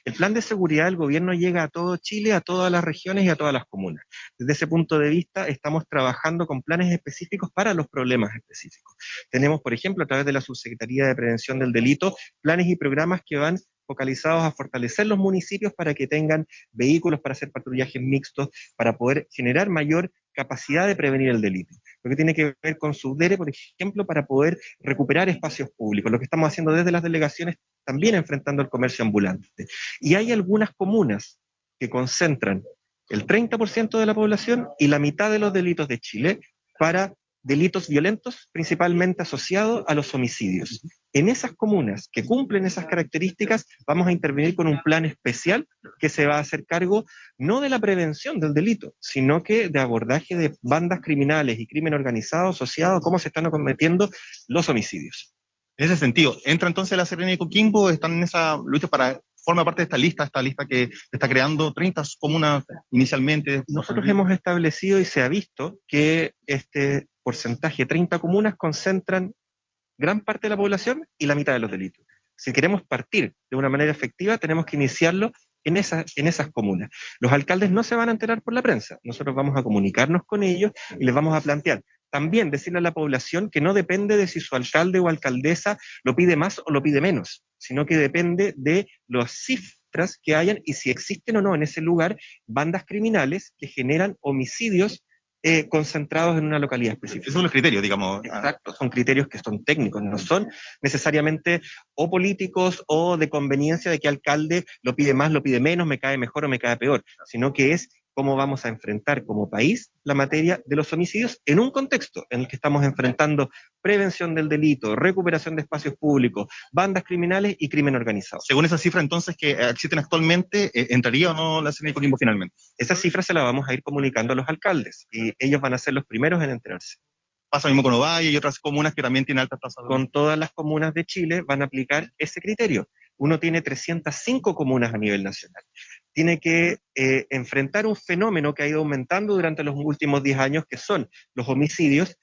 El plan de seguridad del gobierno llega a todo Chile, a todas las regiones y a todas las comunas. Desde ese punto de vista, estamos trabajando con planes específicos para los problemas específicos. Tenemos, por ejemplo, a través de la Subsecretaría de Prevención del Delito, planes y programas que van focalizados a fortalecer los municipios para que tengan vehículos para hacer patrullajes mixtos, para poder generar mayor capacidad de prevenir el delito. Lo que tiene que ver con Subdere, por ejemplo, para poder recuperar espacios públicos, lo que estamos haciendo desde las delegaciones, también enfrentando el comercio ambulante. Y hay algunas comunas que concentran el 30% de la población y la mitad de los delitos de Chile para delitos violentos, principalmente asociados a los homicidios. En esas comunas que cumplen esas características, vamos a intervenir con un plan especial que se va a hacer cargo no de la prevención del delito, sino que de abordaje de bandas criminales y crimen organizado asociado a cómo se están cometiendo los homicidios. En ese sentido, ¿entra entonces La Serena y Coquimbo? ¿Están en esa lucha para, forma parte de esta lista que está creando 30 comunas inicialmente? Nosotros hemos establecido y se ha visto que este porcentaje, 30 comunas, concentran gran parte de la población y la mitad de los delitos. Si queremos partir de una manera efectiva, tenemos que iniciarlo en esas comunas. Los alcaldes no se van a enterar por la prensa. Nosotros vamos a comunicarnos con ellos y les vamos a plantear. También decirle a la población que no depende de si su alcalde o alcaldesa lo pide más o lo pide menos, sino que depende de las cifras que hayan y si existen o no en ese lugar bandas criminales que generan homicidios concentrados en una localidad específica. Esos son los criterios, digamos. Exacto, son criterios que son técnicos, no son necesariamente o políticos o de conveniencia de que alcalde lo pide más, lo pide menos, me cae mejor o me cae peor, sino que es cómo vamos a enfrentar como país la materia de los homicidios en un contexto en el que estamos enfrentando prevención del delito, recuperación de espacios públicos, bandas criminales y crimen organizado. Según esa cifra entonces que existen actualmente, ¿entraría o no La Serena y Coquimbo finalmente? Esa cifra se la vamos a ir comunicando a los alcaldes y ellos van a ser los primeros en enterarse. Pasa lo mismo con Ovalle y otras comunas que también tienen altas tasas. Con todas las comunas de Chile van a aplicar ese criterio. Uno tiene 305 comunas a nivel nacional. Tiene que enfrentar un fenómeno que ha ido aumentando durante los últimos 10 años, que son los homicidios.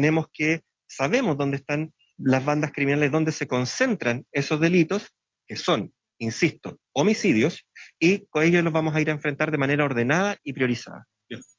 Sabemos dónde están las bandas criminales, dónde se concentran esos delitos, que son, insisto, homicidios, y con ellos los vamos a ir a enfrentar de manera ordenada y priorizada.